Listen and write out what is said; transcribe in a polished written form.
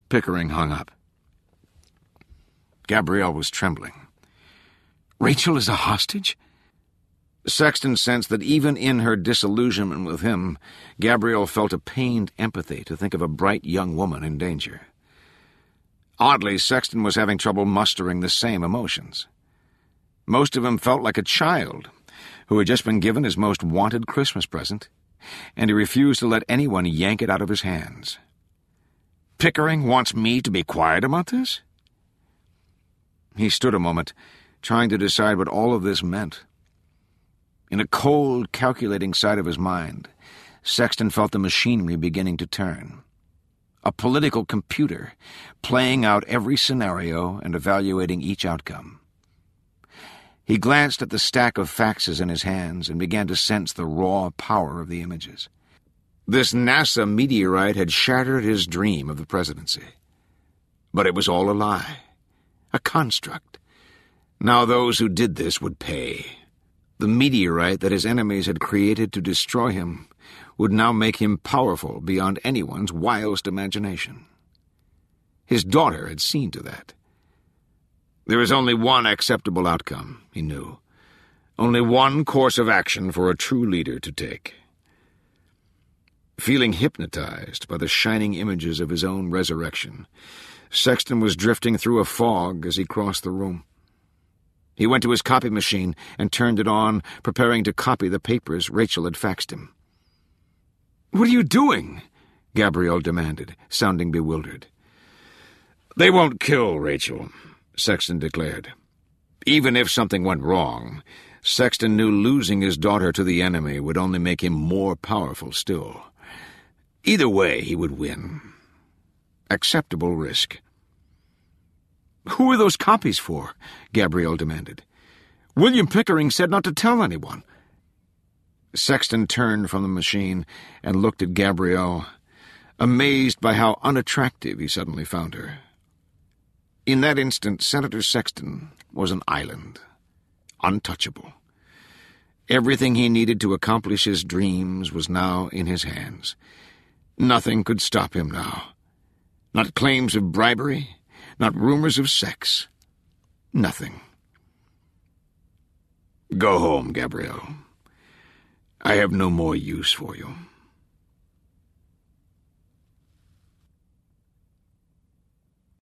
Pickering hung up. Gabrielle was trembling. Rachel is a hostage? Sexton sensed that even in her disillusionment with him, Gabrielle felt a pained empathy to think of a bright young woman in danger. Oddly, Sexton was having trouble mustering the same emotions. Most of him felt like a child who had just been given his most wanted Christmas present, and he refused to let anyone yank it out of his hands. Pickering wants me to be quiet about this? He stood a moment, trying to decide what all of this meant. In a cold, calculating side of his mind, Sexton felt the machinery beginning to turn. A political computer, playing out every scenario and evaluating each outcome. He glanced at the stack of faxes in his hands and began to sense the raw power of the images. This NASA meteorite had shattered his dream of the presidency. But it was all a lie, a construct. Now those who did this would pay. The meteorite that his enemies had created to destroy him would now make him powerful beyond anyone's wildest imagination. His daughter had seen to that. There is only one acceptable outcome, he knew. Only one course of action for a true leader to take. Feeling hypnotized by the shining images of his own resurrection, Sexton was drifting through a fog as he crossed the room. He went to his copy machine and turned it on, preparing to copy the papers Rachel had faxed him. "What are you doing?" Gabrielle demanded, sounding bewildered. "They won't kill Rachel," Sexton declared. Even if something went wrong, Sexton knew losing his daughter to the enemy would only make him more powerful still. Either way, he would win. Acceptable risk. "Who are those copies for?" Gabrielle demanded. "William Pickering said not to tell anyone." Sexton turned from the machine and looked at Gabrielle, amazed by how unattractive he suddenly found her. In that instant, Senator Sexton was an island, untouchable. Everything he needed to accomplish his dreams was now in his hands. Nothing could stop him now. Not claims of bribery, not rumors of sex. Nothing. "Go home, Gabrielle. I have no more use for you."